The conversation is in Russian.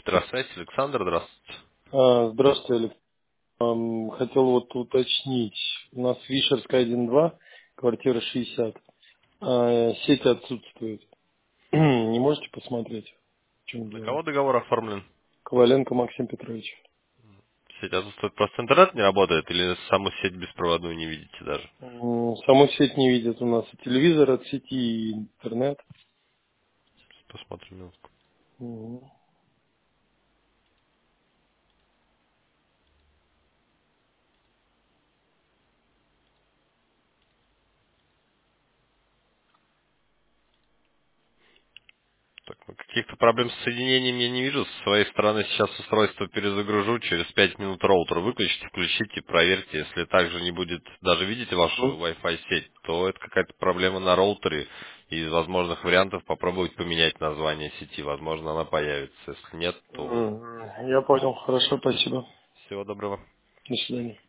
Петросвязь, Александр, здравствуйте. Здравствуйте, Алекс. Хотел вот уточнить. У нас Вишерская 1-2, квартира 60. Сеть отсутствует. Не можете посмотреть, в чем На дело? кого договор оформлен? Коваленко Максим Петрович. Сеть отсутствует, просто интернет не работает или саму сеть беспроводную не видите даже? Саму сеть не видят у нас и телевизор от сети, и интернет. Посмотрим минутку. Мгм. Так, ну, каких-то проблем с соединением я не вижу. С своей стороны сейчас устройство перезагружу, через 5 минут роутер выключите, включите, проверьте. Если также не будет даже видеть вашу Мгм. Wi-Fi сеть, то это какая-то проблема на роутере. И из возможных вариантов попробовать поменять название сети. Возможно, она появится. Если нет, то Я понял. Хорошо, спасибо. всего доброго. До свидания.